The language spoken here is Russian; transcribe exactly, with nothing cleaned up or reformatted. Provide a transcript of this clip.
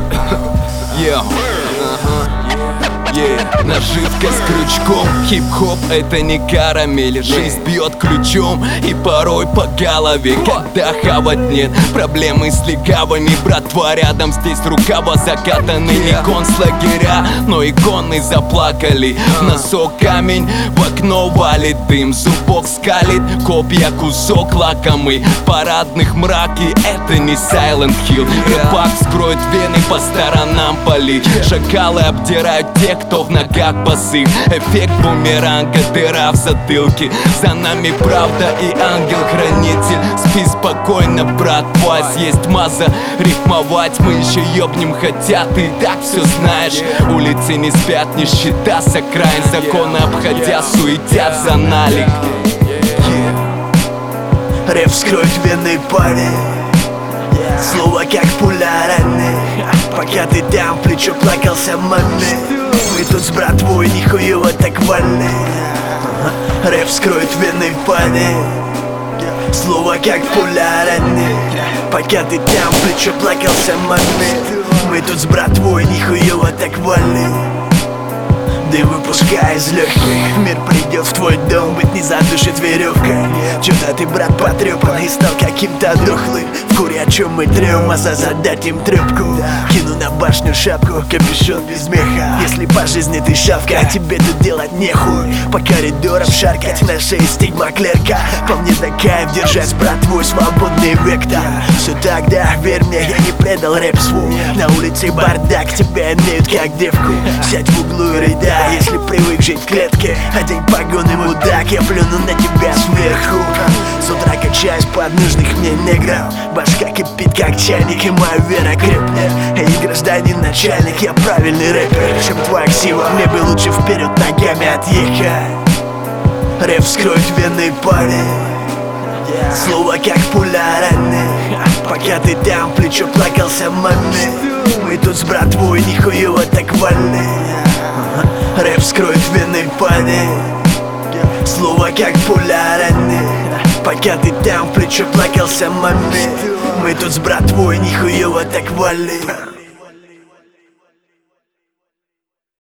Yeah. Yeah. Наживка с крючком, хип-хоп это не карамель. Жизнь бьет ключом и порой по голове. Когда хавать нет, проблемы с легавыми. Братва рядом, здесь рукава закатаны. Не концлагеря, но иконы заплакали. В носок камень, в окно валит дым. Зубок скалит, копья кусок лакомый. Парадных мраки, это не Silent Hill. Рыбак скроет вены, по сторонам пали. Шакалы обдирают тех, кто в ногах босых. Эффект бумеранга, дыра в затылке. За нами правда и ангел-хранитель. Спи спокойно, братва, есть маза. Рифмовать мы еще ёбнем, хотя ты так все знаешь. Улицы не спят, нищета с окраин. Законы обходя, суетят за налик. Рэп вскроет вены парень. Слово как пуля раны. Пока ты там, плечо плакался маме. Мы тут с братвой нихуево так вольны. Рэп вскроет вены парень. Слово как пуля раны. Пока ты там, плечо плакался маме. Мы тут с братвой нихуево так вольны. Дым выпускай из легких. Мир придет в твой дом, быть не задушит веревкой. Чё-то ты, брат, потрёпанный, стал каким-то дохлым. В куре о чем мы трём, а за задать им трёпку. Кину на башню шапку, капюшон без меха. Если по жизни ты шавка, тебе тут делать нехуй. По коридорам шаркать, на шее стигма клерка. По мне да кайф держать, брат, твой свободный вектор. Все так, да, верь мне, я не предал рэп свой. На улице бардак, тебя имеют как девку. Сядь в углу и рыдай, если привык жить в клетке. Одень погоны, мудак, я плюну на тебя сверху. С утра качаюсь под нужных мне негров. Башка кипит как чайник и моя вера крепнет. Эй, гражданин начальник, я правильный рэпер. Чем твоя ксива, мне бы лучше вперед ногами отъехать. Рэп вскроет вены парень. Слово как пуля раны. Пока ты там, плечо плакался маме. Мы тут с братвой нихуево так вольны. Рэп вскроет вены парень. Слово как пуля раны. Пока ты там, плечо плакался маме. Мы тут с братвой нихуево так вольны.